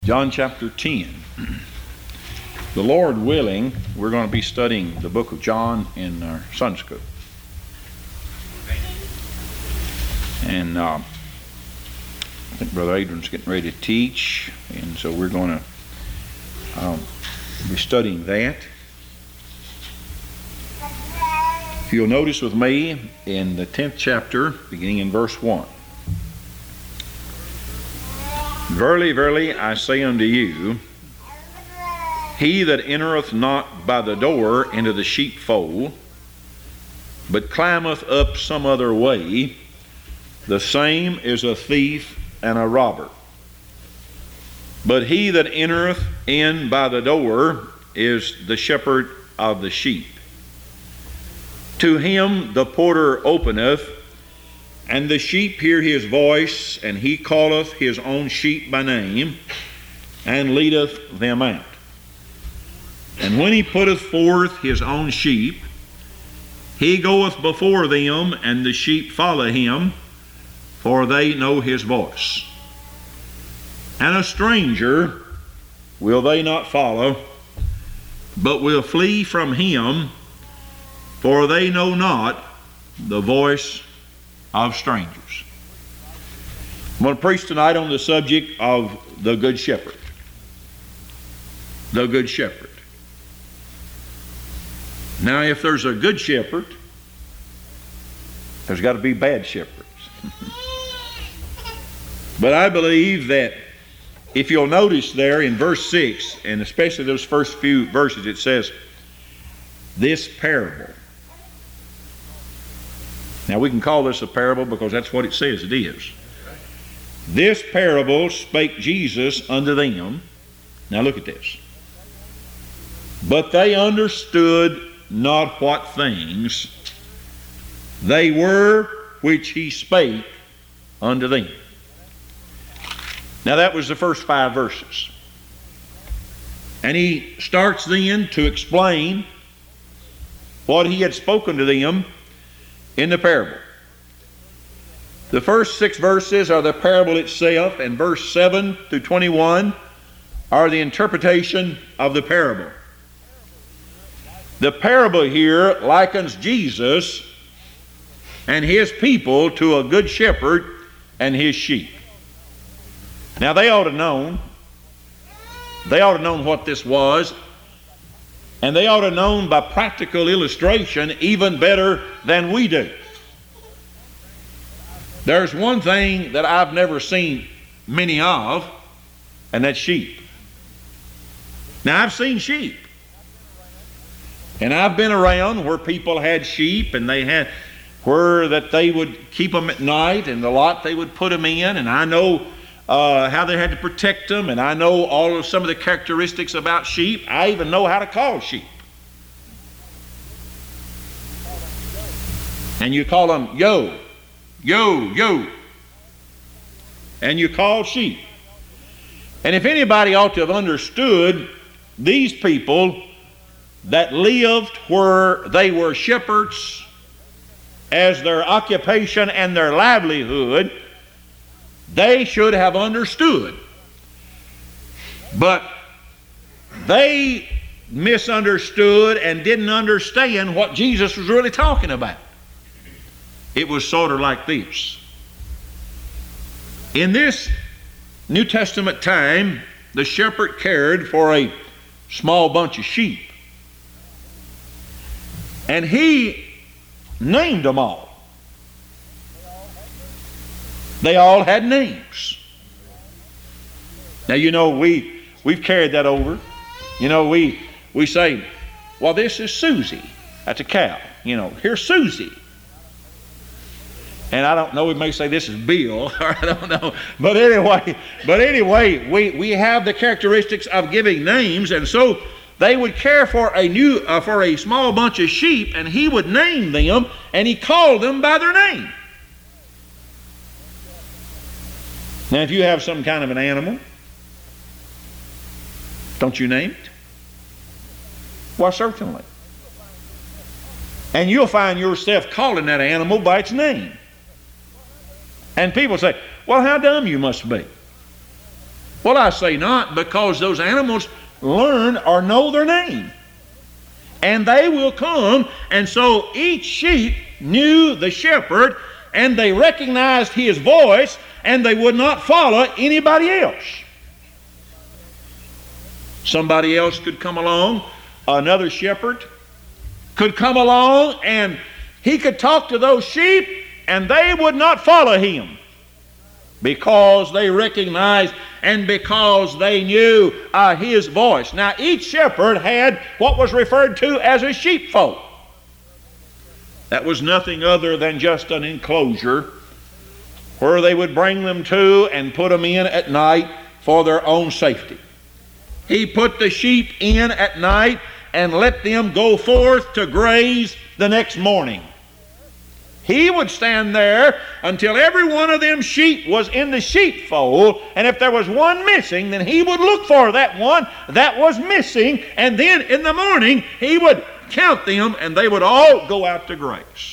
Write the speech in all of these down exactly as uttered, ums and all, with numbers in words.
John chapter ten. The Lord willing, we're going to be studying the book of John in our Sunday school. And uh, I think Brother Adrian's getting ready to teach, and so we're going to um, be studying that. If you'll notice with me in the tenth chapter, beginning in verse one. Verily, verily, I say unto you, he that entereth not by the door into the sheepfold, but climbeth up some other way, the same is a thief and a robber. But he that entereth in by the door is the shepherd of the sheep. To him the porter openeth, and the sheep hear his voice, and he calleth his own sheep by name, and leadeth them out. And when he putteth forth his own sheep, he goeth before them, and the sheep follow him, for they know his voice. And a stranger will they not follow, but will flee from him, for they know not the voice of strangers. I'm going to preach tonight on the subject of the Good Shepherd. The Good Shepherd. Now, if there's a good shepherd, there's got to be bad shepherds. But I believe that if you'll notice there in verse six, and especially those first few verses, it says, this parable. Now, we can call this a parable because that's what it says it is. This parable spake Jesus unto them. Now, look at this. But they understood not what things they were which he spake unto them. Now, that was the first five verses. And he starts then to explain what he had spoken to them in the parable. The first six verses are the parable itself, and verse seven through twenty-one are the interpretation of the parable. The parable here likens Jesus and his people to a good shepherd and his sheep. Now, they ought to known, they ought to known what this was, and they ought to known by practical illustration even better than we do. There's one thing that I've never seen many of, and that's sheep. Now, I've seen sheep. And I've been around where people had sheep, and they had where that they would keep them at night, and the lot they would put them in, and I know uh, how they had to protect them, and I know all of some of the characteristics about sheep. I even know how to call sheep. And you call them yo, yo, yo. And you call sheep. And if anybody ought to have understood these people that lived where they were shepherds as their occupation and their livelihood, they should have understood. But they misunderstood and didn't understand what Jesus was really talking about. It was sort of like this. In this New Testament time, the shepherd cared for a small bunch of sheep. And he named them all. They all had names. Now, you know, we, we've carried that over. You know, we, we say, well, this is Susie. That's a cow. You know, here's Susie. And I don't know, we may say this is Bill, or I don't know. But anyway, but anyway, we, we have the characteristics of giving names, and so they would care for a new uh, for a small bunch of sheep, and he would name them, and he called them by their name. Now, if you have some kind of an animal, don't you name it? Well, certainly. And you'll find yourself calling that animal by its name. And people say, well, how dumb you must be. Well, I say not, because those animals learn or know their name. And they will come, and so each sheep knew the shepherd, and they recognized his voice, and they would not follow anybody else. Somebody else could come along, another shepherd could come along, and he could talk to those sheep, and they would not follow him, because they recognized and because they knew uh, his voice. Now, each shepherd had what was referred to as a sheepfold. That was nothing other than just an enclosure where they would bring them to and put them in at night for their own safety. He put the sheep in at night and let them go forth to graze the next morning. He would stand there until every one of them sheep was in the sheepfold, and if there was one missing, then he would look for that one that was missing, and then in the morning he would count them, and they would all go out to graze.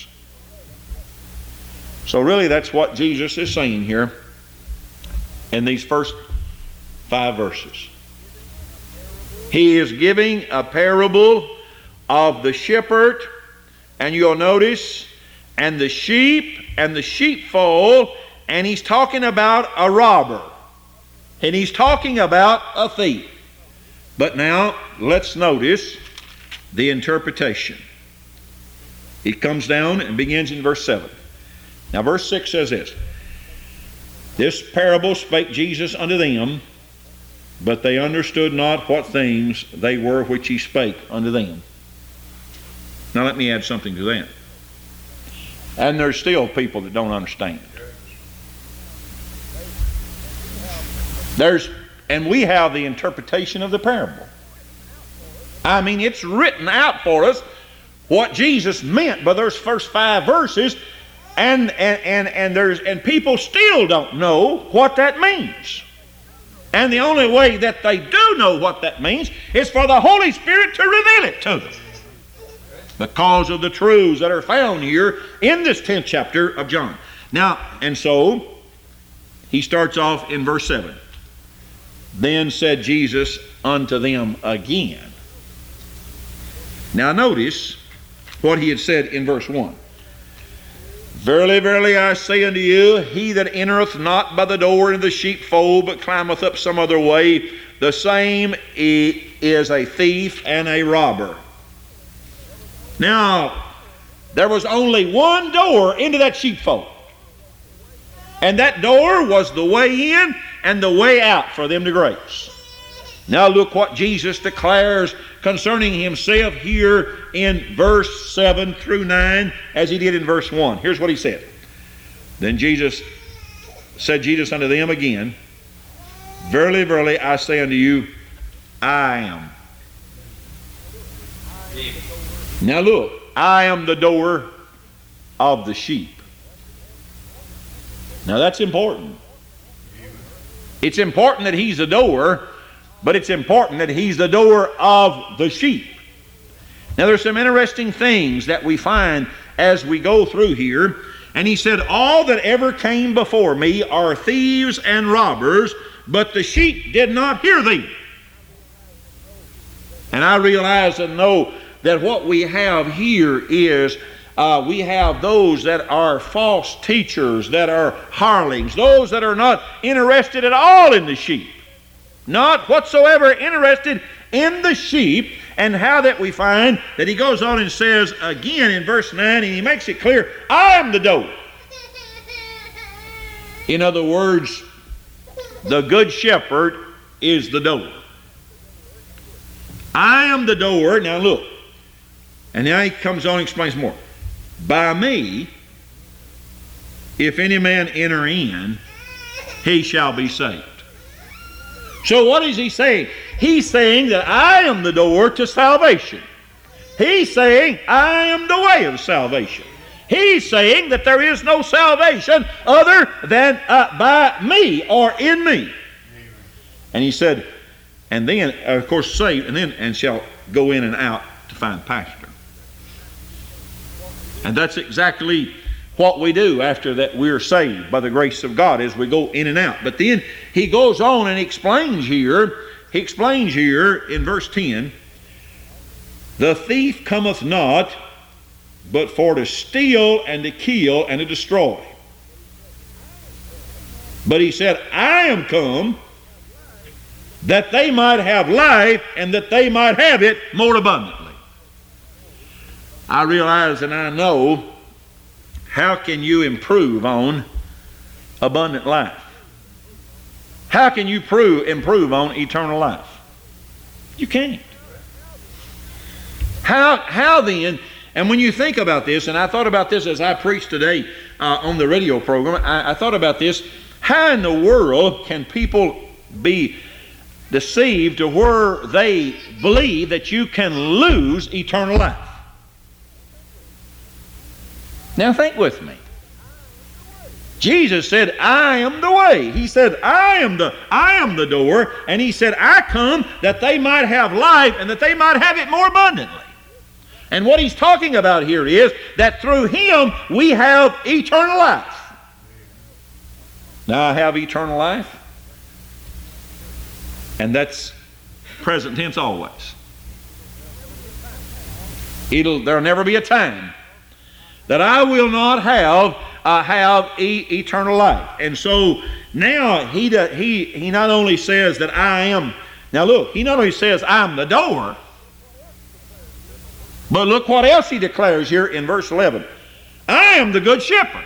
So really that's what Jesus is saying here in these first five verses. He is giving a parable of the shepherd, and you'll notice, and the sheep and the sheepfold, and he's talking about a robber, and he's talking about a thief. But now let's notice the interpretation. He comes down and begins in verse seven. Now verse six says this: This parable spake Jesus unto them, but they understood not what things they were which he spake unto them. Now let me add something to that. And there's still people that don't understand. There's, and we have the interpretation of the parable. I mean, it's written out for us what Jesus meant by those first five verses, and and and, and there's and people still don't know what that means. And the only way that they do know what that means is for the Holy Spirit to reveal it to them, because of the truths that are found here in this tenth chapter of John. Now, and so he starts off in verse seven. Then said Jesus unto them again. Now notice what he had said in verse one. Verily, verily, I say unto you, he that entereth not by the door into the sheepfold, but climbeth up some other way, the same is a thief and a robber. Now, there was only one door into that sheepfold, and that door was the way in and the way out for them to graze. Now look what Jesus declares concerning himself here in verse seven through nine, as he did in verse one. Here's what he said. Then Jesus said Jesus unto them again, Verily, verily, I say unto you, I am. Now look, I am the door of the sheep. Now that's important. It's important that he's the door, but it's important that he's the door of the sheep. Now there's some interesting things that we find as we go through here. And he said, All that ever came before me are thieves and robbers, but the sheep did not hear thee. And I realize and know that what we have here is uh, we have those that are false teachers, that are hirelings, those that are not interested at all in the sheep. Not whatsoever interested in the sheep. And how that we find that he goes on and says again in verse nine, and he makes it clear, I am the door. In other words, the good shepherd is the door. I am the door. Now look, and now he comes on and explains more. By me, if any man enter in, he shall be saved. So what is he saying? He's saying that I am the door to salvation. He's saying I am the way of salvation. He's saying that there is no salvation other than uh, by me or in me. And he said, and then, of course, saved, and then, and shall go in and out to find pasture. And that's exactly what we do after that we're saved by the grace of God as we go in and out. But then he goes on and explains here, he explains here in verse ten, the thief cometh not, but for to steal and to kill and to destroy. But he said, I am come that they might have life and that they might have it more abundantly. I realize and I know, how can you improve on abundant life? How can you prove, improve on eternal life? You can't. How, how then, and when you think about this, and I thought about this as I preached today uh, on the radio program, I, I thought about this, how in the world can people be deceived to where they believe that you can lose eternal life? Now think with me. Jesus said, I am the way. He said, I am the I am the door. And he said, I come that they might have life and that they might have it more abundantly. And what he's talking about here is that through him we have eternal life. Now I have eternal life. And that's present tense always. It'll, there'll never be a time that I will not have uh, have e- eternal life. And so now he, do, he, he not only says that I am, now look, he not only says I'm the door, but look what else he declares here in verse eleven. I am the good shepherd.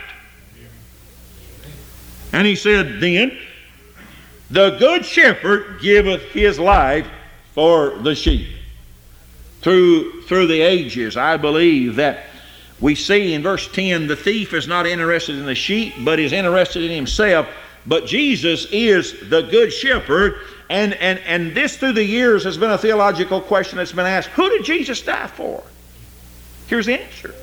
And he said then, the good shepherd giveth his life for the sheep. Through, through the ages, I believe that we see in verse ten, the thief is not interested in the sheep, but is interested in himself. But Jesus is the good shepherd. And, and, and this through the years has been a theological question that's been asked. Who did Jesus die for? Here's the answer.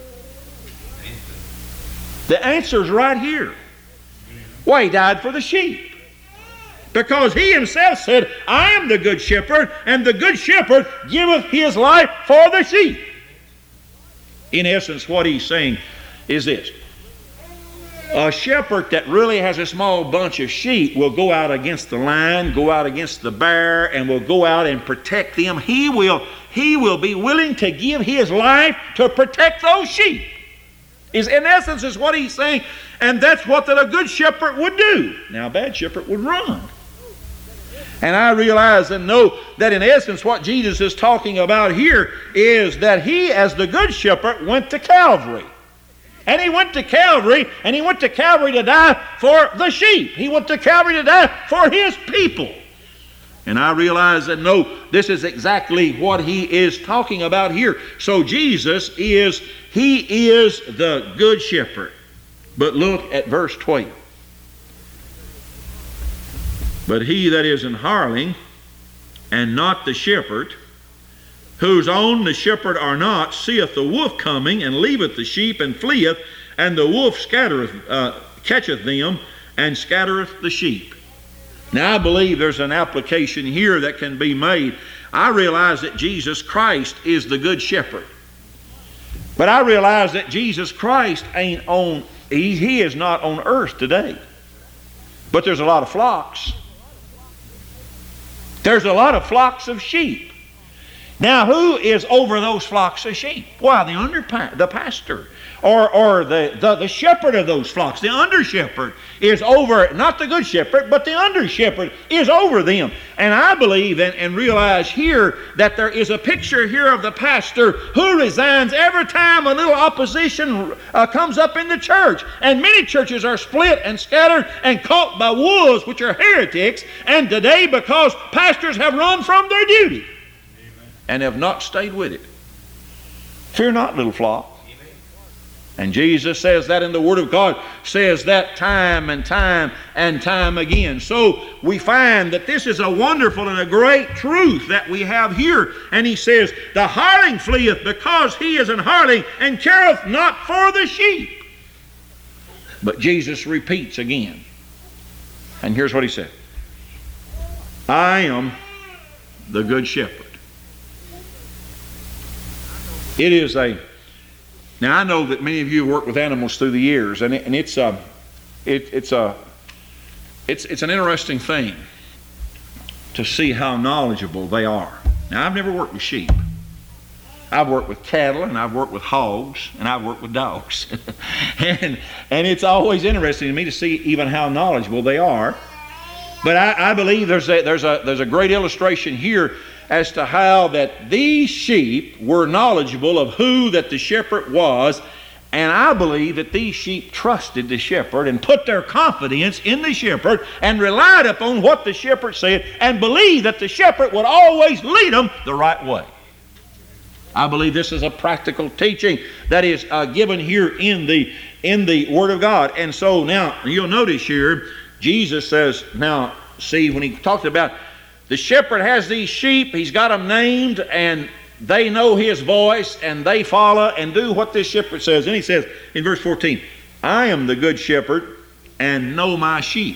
The answer is right here. Why, he died for the sheep. Because he himself said, I am the good shepherd, and the good shepherd giveth his life for the sheep. In essence, what he's saying is this. A shepherd that really has a small bunch of sheep will go out against the lion, go out against the bear, and will go out and protect them. He will, he will be willing to give his life to protect those sheep. Is in essence is what he's saying, and that's what that a good shepherd would do. Now a bad shepherd would run. And I realize and know that in essence what Jesus is talking about here is that he, as the good shepherd, went to Calvary. And he went to Calvary, and he went to Calvary to die for the sheep. He went to Calvary to die for his people. And I realize and know this is exactly what he is talking about here. So Jesus is, he is the good shepherd. But look at verse twelve. But he that is an hireling, and not the shepherd, whose own the shepherd are not, seeth the wolf coming, and leaveth the sheep, and fleeth, and the wolf scattereth, uh, catcheth them, and scattereth the sheep. Now I believe there's an application here that can be made. I realize that Jesus Christ is the good shepherd. But I realize that Jesus Christ ain't on, he, he is not on earth today. But there's a lot of flocks. There's a lot of flocks of sheep. Now, who is over those flocks of sheep? Why, the under the pastor, or or the, the the shepherd of those flocks. The under shepherd is over, not the good shepherd, but the under shepherd is over them. And I believe and, and realize here that there is a picture here of the pastor who resigns every time a little opposition uh, comes up in the church. And many churches are split and scattered and caught by wolves, which are heretics. And today, because pastors have run from their duty and have not stayed with it. Fear not, little flock. And Jesus says that in the Word of God, says that time and time and time again. So we find that this is a wonderful and a great truth that we have here. And he says, the hireling fleeth because he is an hireling and careth not for the sheep. But Jesus repeats again. And here's what he said. I am the good shepherd. It is a Now, I know that many of you have worked with animals through the years, and, it, and it's, a, it, it's, a, it's, it's an interesting thing to see how knowledgeable they are. Now, I've never worked with sheep. I've worked with cattle, and I've worked with hogs, and I've worked with dogs. and, and it's always interesting to me to see even how knowledgeable they are. But I, I believe there's a, there's, a, there's a great illustration here as to how that these sheep were knowledgeable of who that the shepherd was. And I believe that these sheep trusted the shepherd and put their confidence in the shepherd and relied upon what the shepherd said and believed that the shepherd would always lead them the right way. I believe this is a practical teaching that is uh, given here in the, in the Word of God. And so now you'll notice here, Jesus says, now see, when he talked about the shepherd has these sheep, he's got them named, and they know his voice, and they follow and do what this shepherd says. And he says in verse fourteen, I am the good shepherd and know my sheep.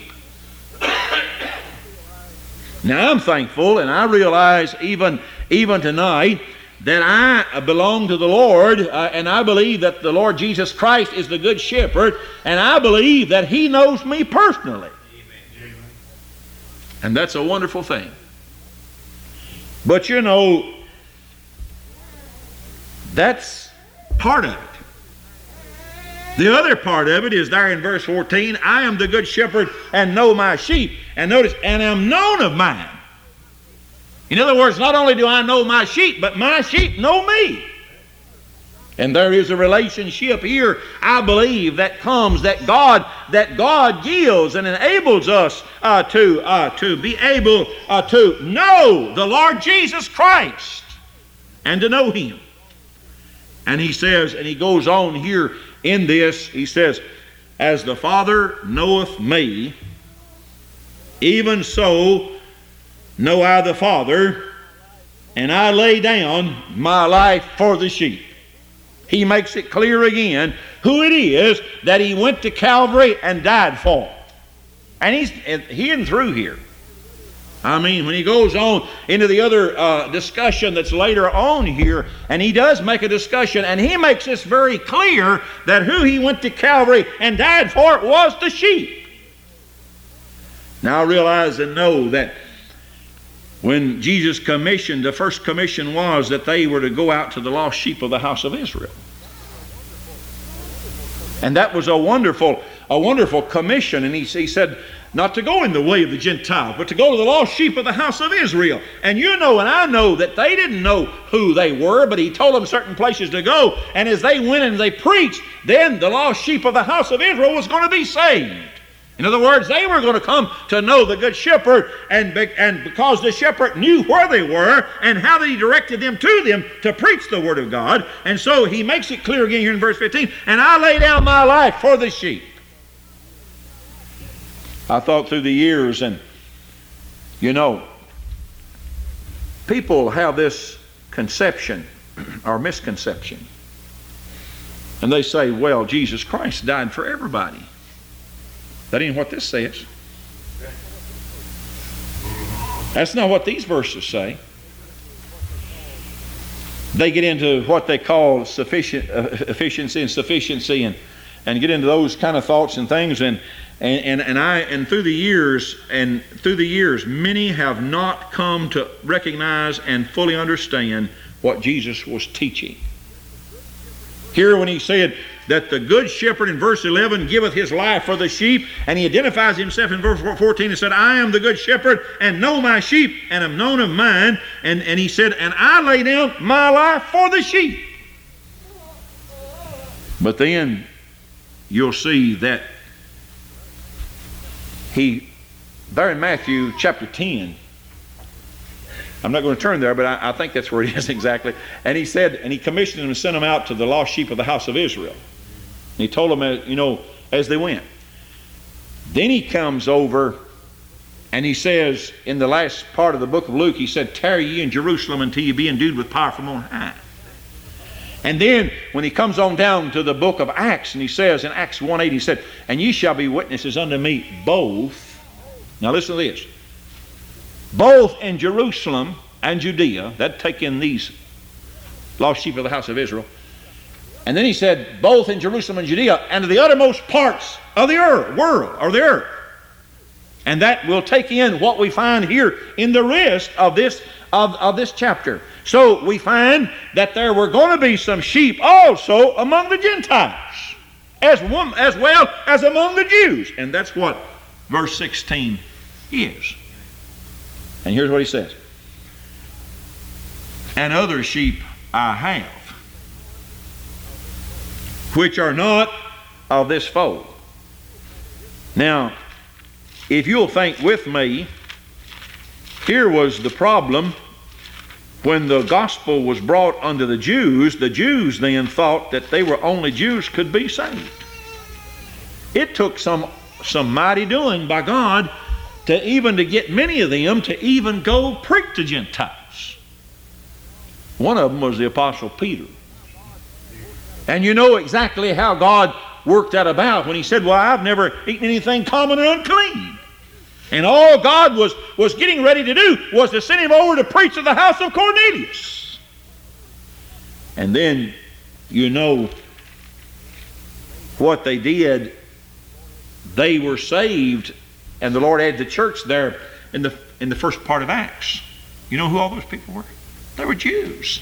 Now I'm thankful, and I realize even, even tonight that I belong to the Lord, uh, and I believe that the Lord Jesus Christ is the good shepherd, and I believe that he knows me personally. Amen. And that's a wonderful thing. But you know, that's part of it. The other part of it is there in verse fourteen, I am the good shepherd and know my sheep. And notice, and am known of mine. In other words, not only do I know my sheep, but my sheep know me. And there is a relationship here, I believe, that comes, that God, that God gives and enables us uh, to, uh, to be able uh, to know the Lord Jesus Christ and to know him. And he says, and he goes on here in this, he says, as the Father knoweth me, even so know I the Father, and I lay down my life for the sheep. He makes it clear again who it is that he went to Calvary and died for. And he's he isn't through here. I mean, when he goes on into the other uh, discussion that's later on here, and he does make a discussion, and he makes this very clear that who he went to Calvary and died for was the sheep. Now I realize and know that when Jesus commissioned, the first commission was that they were to go out to the lost sheep of the house of Israel. And that was a wonderful, a wonderful commission. And he, he said, not to go in the way of the Gentiles, but to go to the lost sheep of the house of Israel. And you know and I know that they didn't know who they were, but he told them certain places to go. And as they went and they preached, then the lost sheep of the house of Israel was going to be saved. In other words, they were going to come to know the good shepherd, and, be, and because the shepherd knew where they were and how that he directed them to them to preach the word of God. And so he makes it clear again here in verse fifteen, and I lay down my life for the sheep. I thought through the years, and you know, people have this conception or misconception. And they say, well, Jesus Christ died for everybody. That ain't what this says. That's not what these verses say. They get into what they call sufficient uh, efficiency and sufficiency, and and get into those kind of thoughts and things. And and and, and I and through the years and through the years, many have not come to recognize and fully understand what Jesus was teaching. Here, when he said that the good shepherd in verse eleven giveth his life for the sheep, and he identifies himself in verse fourteen and said, I am the good shepherd and know my sheep and am known of mine. And, and he said, and I lay down my life for the sheep. But then you'll see that he, there in Matthew chapter ten, I'm not going to turn there, but I, I think that's where it is exactly. And he said, and he commissioned them and sent them out to the lost sheep of the house of Israel. And he told them, you know, as they went. Then he comes over and he says, in the last part of the book of Luke, he said, tarry ye in Jerusalem until ye be endued with power from on high. And then when he comes on down to the book of Acts, and he says in Acts one eight, he said, and ye shall be witnesses unto me both. Now listen to this. Both in Jerusalem and Judea, that take in these lost sheep of the house of Israel, And then he said, both in Jerusalem and Judea, and to the uttermost parts of the earth, world, or the earth. And that will take in what we find here in the rest of this, of, of this chapter. So we find that there were going to be some sheep also among the Gentiles, as, one, as well as among the Jews. And that's what verse sixteen is. And here's what he says. And other sheep I have, which are not of this fold. Now, if you'll think with me, here was the problem when the gospel was brought unto the Jews. The Jews then thought that they were only Jews could be saved. It took some, some mighty doing by God to even to get many of them to even go preach to Gentiles. One of them was the Apostle Peter. And you know exactly how God worked that about when he said, well, I've never eaten anything common or unclean. And all God was, was getting ready to do was to send him over to preach to the house of Cornelius. And then you know what they did. They were saved, and the Lord added the church there in the, in the first part of Acts. You know who all those people were? They were Jews.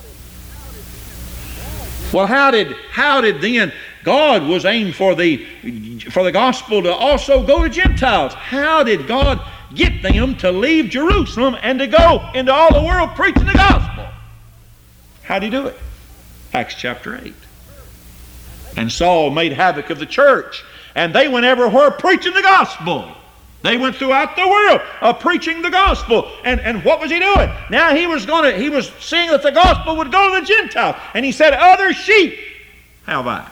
Well, how did how did then God was aimed for the for the gospel to also go to Gentiles? How did God get them to leave Jerusalem and to go into all the world preaching the gospel? How did he do it? Acts chapter eight. And Saul made havoc of the church, and they went everywhere preaching the gospel. They went throughout the world uh, preaching the gospel. And, and what was he doing? Now he was going to, he was seeing that the gospel would go to the Gentiles. And he said, other sheep have I.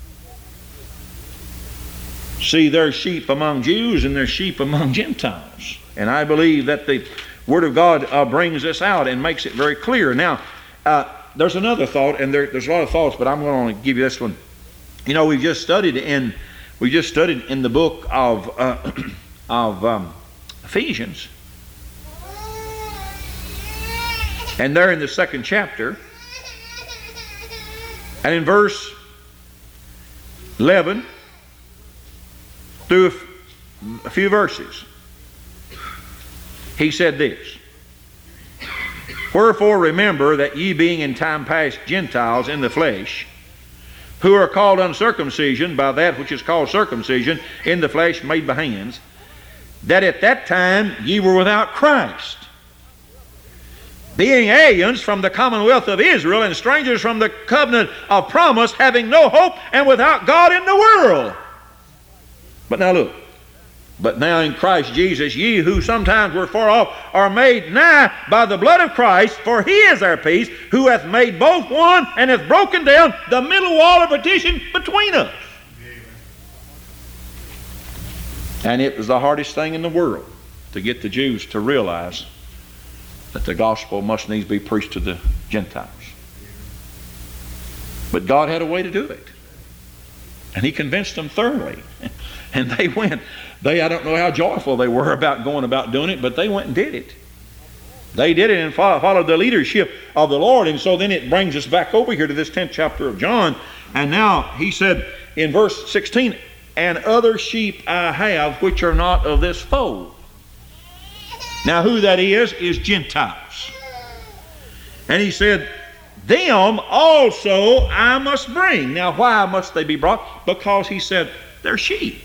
See, there's sheep among Jews and there's sheep among Gentiles. And I believe that the Word of God uh, brings this out and makes it very clear. Now, uh, there's another thought, and there, there's a lot of thoughts, but I'm going to give you this one. You know, we've just studied in, we just studied in the book of... Uh, of um, Ephesians, and there in the second chapter, and in verse eleven through a, f- a few verses, he said this: wherefore remember that ye being in time past Gentiles in the flesh, who are called uncircumcision by that which is called circumcision in the flesh made by hands, that at that time ye were without Christ, being aliens from the commonwealth of Israel and strangers from the covenant of promise, having no hope and without God in the world. But now look, but now in Christ Jesus ye who sometimes were far off are made nigh by the blood of Christ, for he is our peace, who hath made both one and hath broken down the middle wall of partition between us. And it was the hardest thing in the world to get the Jews to realize that the gospel must needs be preached to the Gentiles. But God had a way to do it. And he convinced them thoroughly. And they went. They, I don't know how joyful they were about going about doing it, but they went and did it. They did it and followed the leadership of the Lord. And so then it brings us back over here to this tenth chapter of John. And now he said in verse sixteen, and other sheep I have which are not of this fold. Now who that is, is Gentiles. And he said, them also I must bring. Now why must they be brought? Because he said, they're sheep.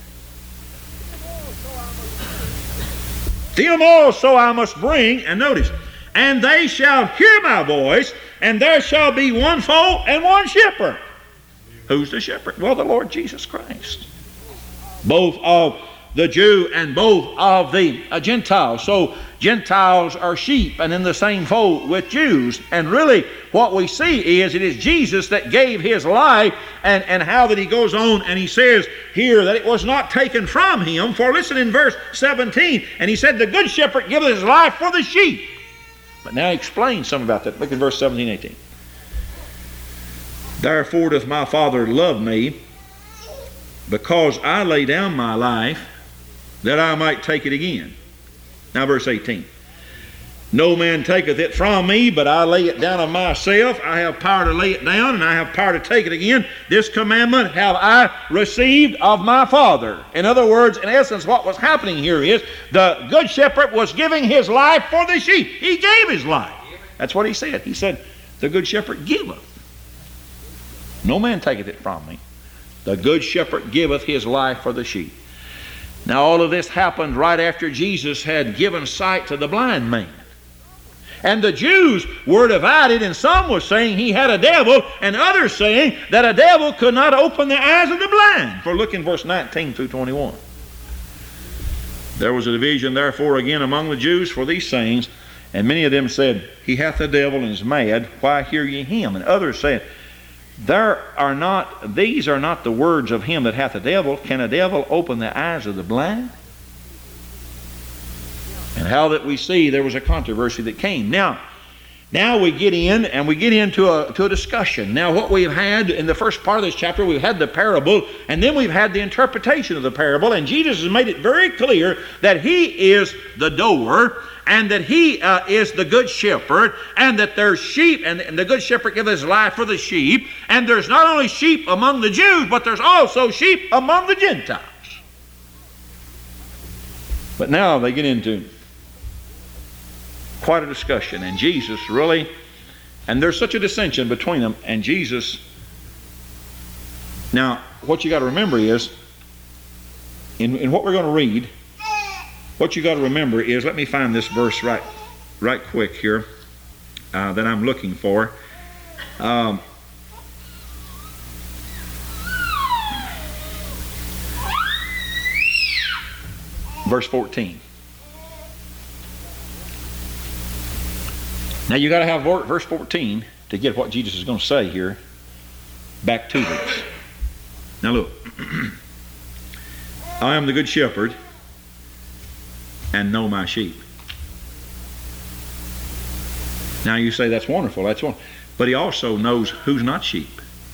Them also I must bring, and notice, and they shall hear my voice, and there shall be one fold and one shepherd. Who's the shepherd? Well, the Lord Jesus Christ. Both of the Jew and both of the uh, Gentiles. So Gentiles are sheep and in the same fold with Jews. And really what we see is it is Jesus that gave his life, and, and how that he goes on and he says here that it was not taken from him. For listen in verse seventeen, and he said the good shepherd giveth his life for the sheep. But now he explains something about that. Look at verse seventeen, eighteen. Therefore doth my Father love me, because I lay down my life, that I might take it again. Now verse eighteen. No man taketh it from me, but I lay it down of myself. I have power to lay it down, and I have power to take it again. This commandment have I received of my Father. In other words, in essence, what was happening here is the good shepherd was giving his life for the sheep. He gave his life. That's what he said. He said, the good shepherd giveth. No man taketh it from me. The good shepherd giveth his life for the sheep. Now all of this happened right after Jesus had given sight to the blind man. And the Jews were divided, and some were saying he had a devil, and others saying that a devil could not open the eyes of the blind. For look in verse nineteen through twenty-one. There was a division therefore again among the Jews for these sayings, and many of them said, he hath a devil and is mad, why hear ye him? And others said, There are not, these are not the words of him that hath a devil. Can a devil open the eyes of the blind? And how that we see there was a controversy that came. Now, now we get in and we get into a, to a discussion. Now what we've had in the first part of this chapter, we've had the parable, and then we've had the interpretation of the parable, and Jesus has made it very clear that he is the door, and that he uh, is the good shepherd, and that there's sheep, and, and the good shepherd gives his life for the sheep, and there's not only sheep among the Jews, but there's also sheep among the Gentiles. But now they get into quite a discussion, and Jesus really, and there's such a dissension between them, and Jesus, now what you got to remember is, in, in what we're going to read, what you got to remember is, let me find this verse right right quick here uh, that I'm looking for. Um, verse fourteen. Now you got to have verse fourteen to get what Jesus is going to say here back to this. Now look. I am the good shepherd and know my sheep. Now you say that's wonderful, that's wonderful. But he also knows who's not sheep.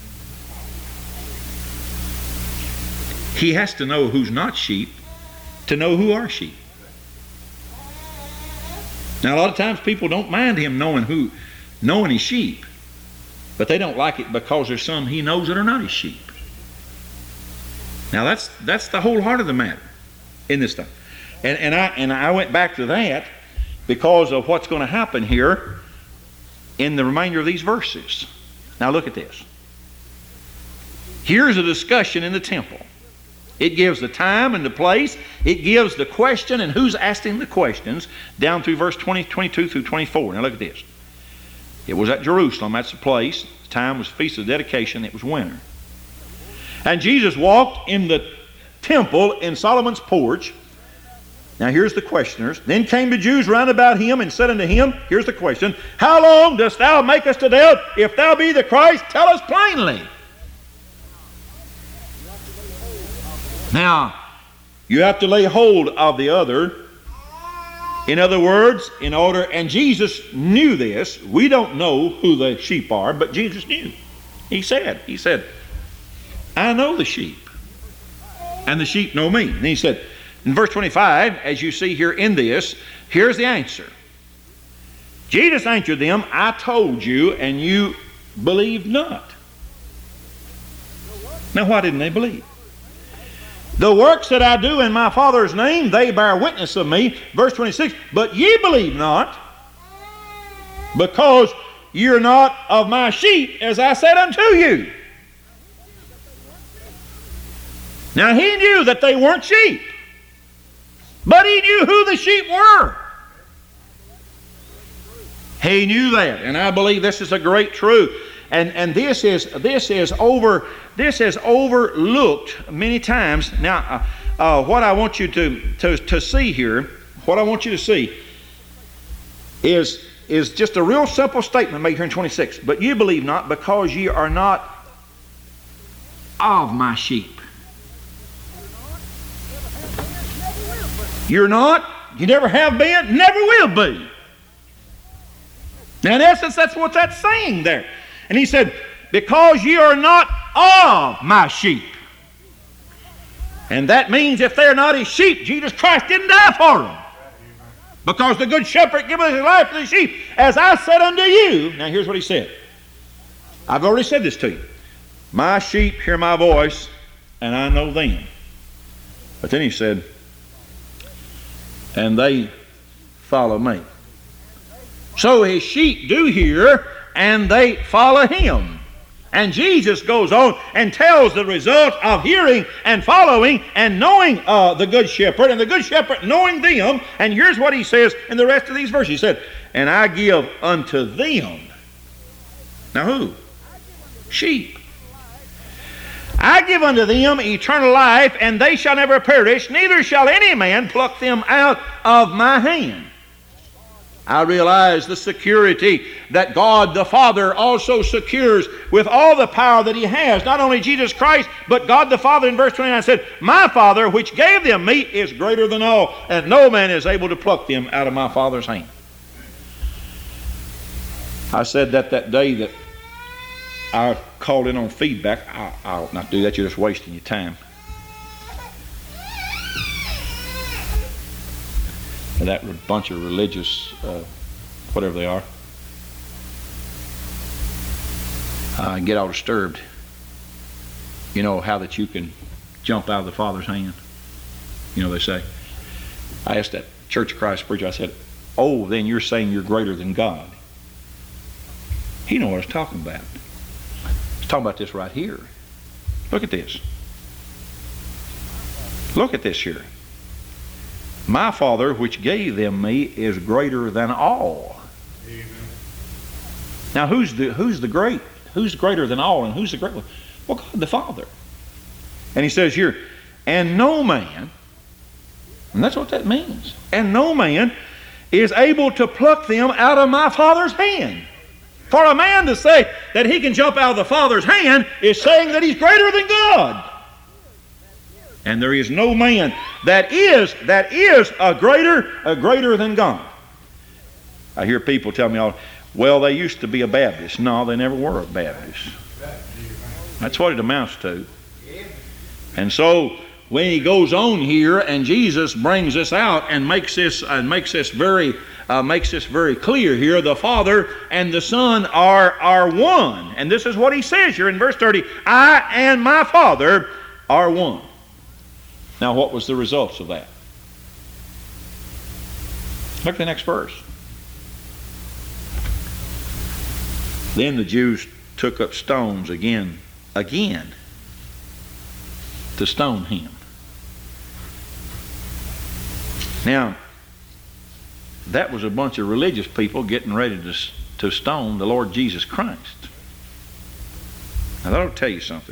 He has to know who's not sheep to know who are sheep. Now a lot of times people don't mind him knowing who, knowing his sheep, but they don't like it because there's some he knows that are not his sheep. Now that's that's the whole heart of the matter in this stuff. And, and I and I went back to that because of what's going to happen here in the remainder of these verses. Now look at this. Here's a discussion in the temple. It gives the time and the place. It gives the question and who's asking the questions down through verse twenty, twenty-two through twenty-four. Now look at this. It was at Jerusalem. That's the place. The time was Feast of Dedication. It was winter. And Jesus walked in the temple in Solomon's porch. Now here's the questioners. Then came the Jews round about him and said unto him, here's the question, how long dost thou make us to doubt? If thou be the Christ, tell us plainly. Now, you have to lay hold of the other. In other words, in order, and Jesus knew this. We don't know who the sheep are, but Jesus knew. He said, he said, I know the sheep, and the sheep know me. And he said, in verse twenty-five, as you see here in this, here's the answer. Jesus answered them, I told you, and you believed not. Now, why didn't they believe? The works that I do in my Father's name, they bear witness of me. Verse twenty-six, but ye believe not, because you're not of my sheep, as I said unto you. Now he knew that they weren't sheep, but he knew who the sheep were. He knew that, and I believe this is a great truth. And and this is this is over this is overlooked many times. Now, uh, uh, what I want you to, to to see here, what I want you to see is is just a real simple statement made here in twenty-six. But you believe not, because ye are not of my sheep. You're not. You never have been. Never will be. Now, in essence, that's what that's saying there. And he said, because ye are not of my sheep. And that means if they're not his sheep, Jesus Christ didn't die for them. because the good shepherd giveth his life for the sheep, as I said unto you. Now here's what he said. I've already said this to you. My sheep hear my voice, and I know them. But then he said, and they follow me. So his sheep do hear, and they follow him. And Jesus goes on and tells the result of hearing and following and knowing uh, the good shepherd, and the good shepherd knowing them. And here's what he says in the rest of these verses. He said, and I give unto them. Now who? Sheep. I give unto them eternal life, and they shall never perish, neither shall any man pluck them out of my hand. I realize the security that God the Father also secures with all the power that he has. Not only Jesus Christ, but God the Father in verse twenty-nine said, my Father which gave them me is greater than all, and no man is able to pluck them out of my Father's hand. I said that that day that I called in on feedback. I, I'll not do that. You're just wasting your time. That bunch of religious, uh, whatever they are, uh, get all disturbed. You know how that you can jump out of the Father's hand? You know, they say. I asked that Church of Christ preacher, I said, oh, then you're saying you're greater than God. He knew what I was talking about. He's talking about this right here. Look at this. Look at this here. My Father which gave them me is greater than all. Amen. Now who's the who's the great? Who's greater than all, and who's the great one? Well, God the Father. And he says here, and no man, and that's what that means, and no man is able to pluck them out of my Father's hand. For a man to say that he can jump out of the Father's hand is saying that he's greater than God. And there is no man that is that is a greater a greater than God. I hear people tell me, all, well, they used to be a Baptist. No, they never were a Baptist. That's what it amounts to. And so when he goes on here, and Jesus brings this out and makes this and uh, makes this very uh, makes this very clear here, the Father and the Son are are one. And this is what he says here in verse thirty: I and my Father are one. Now, what was the results of that? Look at the next verse. Then the Jews took up stones again, again, to stone him. Now, that was a bunch of religious people getting ready to, to stone the Lord Jesus Christ. Now, that'll tell you something.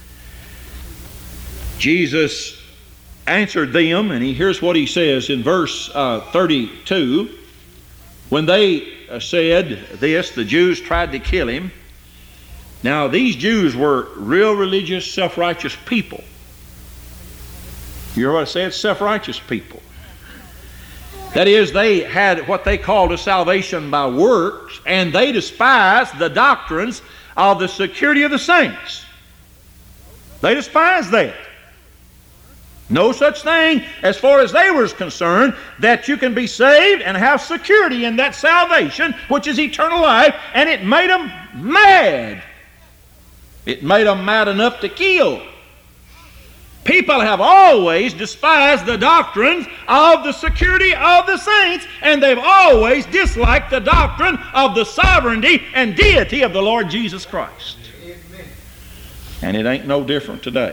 Jesus answered them, and he here's what he says in verse uh, thirty-two. When they uh, said this, the Jews tried to kill him. Now these Jews were real religious, self-righteous people. You hear what I said? Self-righteous people. That is, they had what they called a salvation by works, and they despised the doctrines of the security of the saints. They despised that. No such thing, as far as they were concerned, that you can be saved and have security in that salvation, which is eternal life, and it made them mad. It made them mad enough to kill. People have always despised the doctrines of the security of the saints, and they've always disliked the doctrine of the sovereignty and deity of the Lord Jesus Christ. Amen. And it ain't no different today.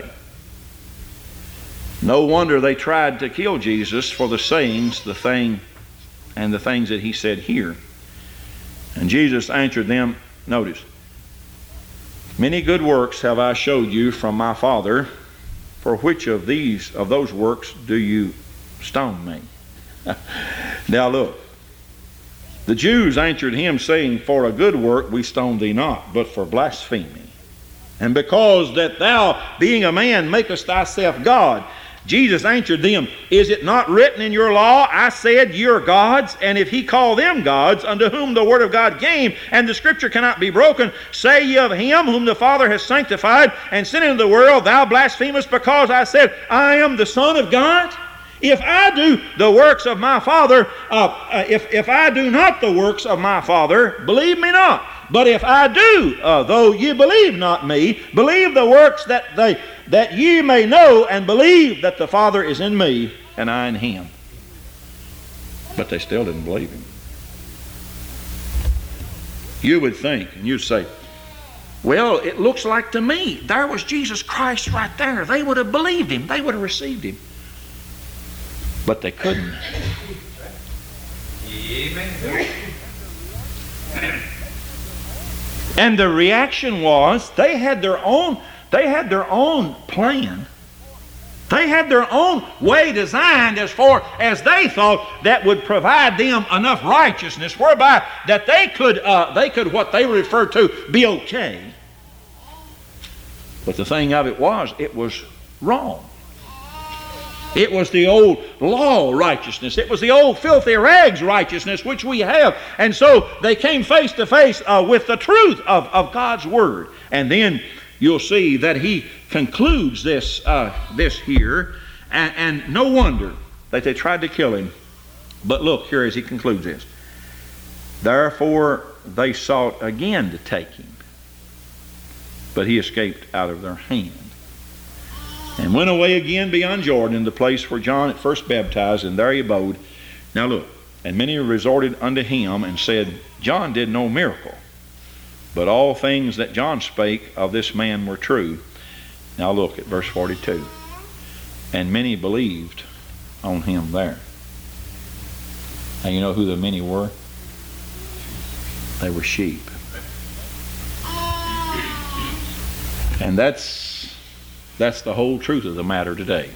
No wonder they tried to kill Jesus for the sayings, the thing, and the things that he said here. And Jesus answered them, notice, many good works have I showed you from my Father. For which of these, of those works, do you stone me? Now look, the Jews answered him, saying, for a good work we stone thee not, but for blasphemy. And because that thou, being a man, makest thyself God. Jesus answered them, is it not written in your law, I said, ye are gods, and if he call them gods, unto whom the word of God came, and the scripture cannot be broken, say ye of him whom the Father has sanctified and sent into the world, thou blasphemest, because I said, I am the Son of God? If I do the works of my Father, uh, uh, if, if I do not the works of my Father, believe me not. But if I do, uh, though ye believe not me, believe the works that they that ye may know, and believe that the Father is in me and I in him. But they still didn't believe him. You would think, and you'd say, well, it looks like to me there was Jesus Christ right there. They would have believed him. They would have received him. But they couldn't. And the reaction was they had their own, they had their own plan. They had their own way designed as far as they thought that would provide them enough righteousness whereby that they could, uh, they could what they referred to, be okay. But the thing of it was, it was wrong. It was the old law righteousness. It was the old filthy rags righteousness which we have. And so they came face to face uh, with the truth of, of God's Word. And then you'll see that he concludes this uh, this here. And, and no wonder that they tried to kill him. But look here as he concludes this. Therefore they sought again to take him, but he escaped out of their hand, and went away again beyond Jordan, the place where John at first baptized, and there he abode. Now look, and many resorted unto him, and said, John did no miracle, but all things that John spake of this man were true. Now look at verse forty-two. And many believed on him there. Now you know who the many were? They were sheep. And that's That's the whole truth of the matter today.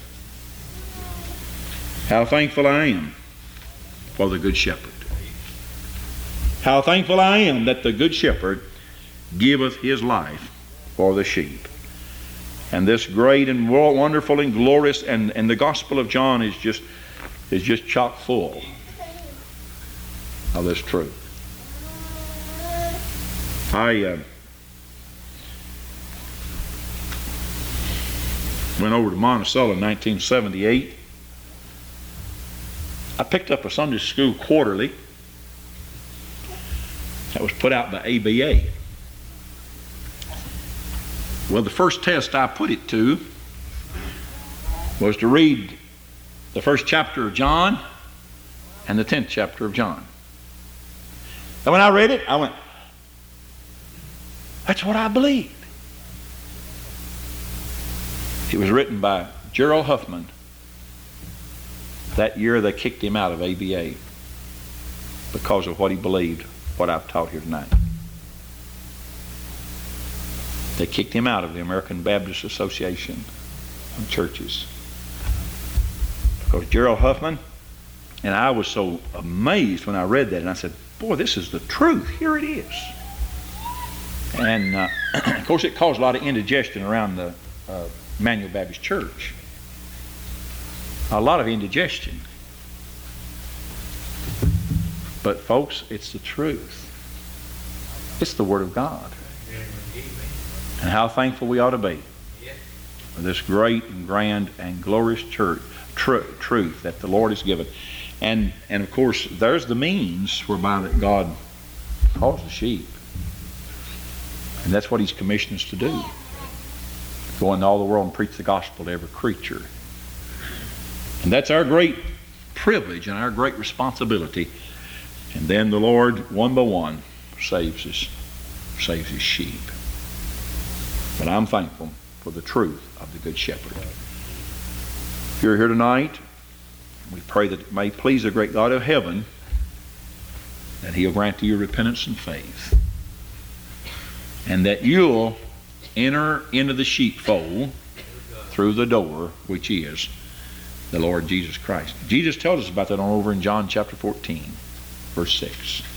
How thankful I am for the Good Shepherd. How thankful I am that the Good Shepherd giveth his life for the sheep. And this great and wonderful and glorious, and, and the Gospel of John is just is just chock full of this truth. I uh, went over to Monticello in nineteen seventy-eight. I picked up a Sunday School Quarterly that was put out by A B A. Well, the first test I put it to was to read the first chapter of John and the tenth chapter of John. And when I read it, I went, that's what I believe. It was written by Gerald Huffman. That year they kicked him out of A B A because of what he believed, what I've taught here tonight. They kicked him out of the American Baptist Association of Churches. Because Gerald Huffman, and I was so amazed when I read that, and I said, boy, this is the truth. Here it is. And uh, of course it caused a lot of indigestion around the uh, Emmanuel Baptist Church. A lot of indigestion. But folks, it's the truth. It's the Word of God. And how thankful we ought to be for this great and grand and glorious church, tr- truth that the Lord has given. And, and of course, there's the means whereby that God calls the sheep. And that's what He's commissioned us to do. Go into all the world and preach the gospel to every creature. And that's our great privilege and our great responsibility. And then the Lord, one by one, saves His, saves His sheep. But I'm thankful for the truth of the Good Shepherd. If you're here tonight, we pray that it may please the great God of heaven that He'll grant to you repentance and faith, and that you'll enter into the sheepfold through the door, which is the Lord Jesus Christ. Jesus tells us about that on over in John chapter fourteen, verse six.